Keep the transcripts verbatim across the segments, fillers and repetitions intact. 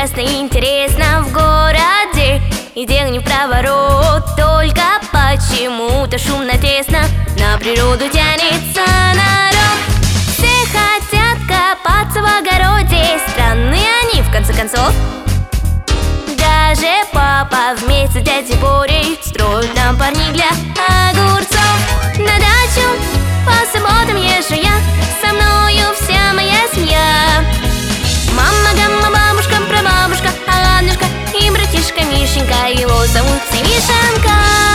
ужасно интересно в городе, и дело не в проворот, только почему-то шумно, тесно, на природу тянется народ. Все хотят копаться в огороде, странные они в конце концов. Даже папа вместе с дядей Борей строят нам парник для огурцов. На дачу по субботам езжу я, со мною вся моя семья. Мама, гамма, бабушка, прабабушка, Аннушка и братишка Мишенька, его зовут Мишенька.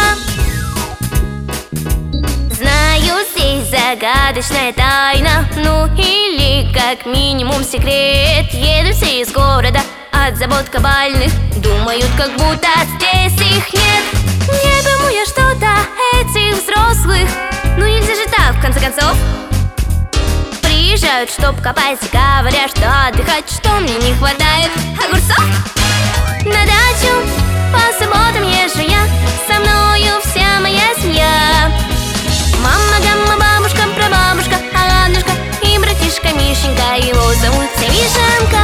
Знаю, здесь загадочная тайна, ну или как минимум секрет. Едут все из города от забот кабальных, думают, как будто здесь их нет. Не пойму я что-то этих взрослых, ну нельзя же так, в конце концов. Приезжают, чтоб копать, говорят, что отдыхать, что мне не хватает огурцов. На дачу по субботам езжу я, со мною вся моя семья. Мама, гамма, бабушка, прабабушка, Аннушка и братишка Мишенька, его зовут Мишенька.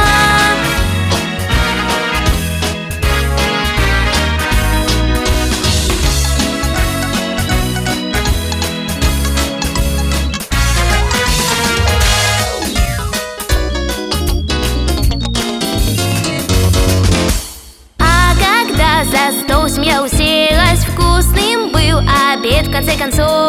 За стол семья уселась, вкусным был обед в конце концов.